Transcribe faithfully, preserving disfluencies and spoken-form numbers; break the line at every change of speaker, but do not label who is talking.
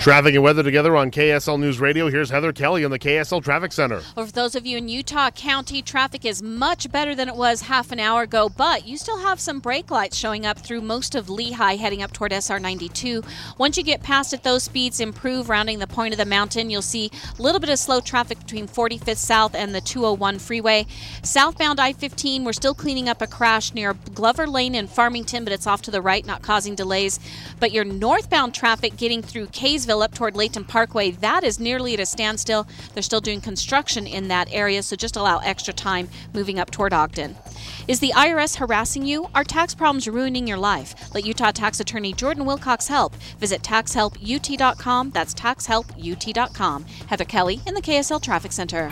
Traffic and weather together on K S L News Radio. Here's Heather Kelly in the K S L Traffic Center.
Well, for those of you in Utah County, traffic is much better than it was half an hour ago, but you still have some brake lights showing up through most of Lehigh heading up toward S R ninety-two. Once you get past it, those speeds improve. Rounding the point of the mountain, you'll see a little bit of slow traffic between forty-fifth South and the two oh one freeway. Southbound I fifteen, we're still cleaning up a crash near Glover Lane in Farmington, but it's off to the right, not causing delays. But your northbound traffic getting through Kaysville up toward Layton Parkway, that is nearly at a standstill. They're still doing construction in that area, so just allow extra time moving up toward Ogden. Is the I R S harassing you? Are tax problems ruining your life? Let Utah tax attorney Jordan Wilcox help. Visit tax help U T dot com. That's tax help U T dot com. Heather Kelly in the K S L Traffic Center.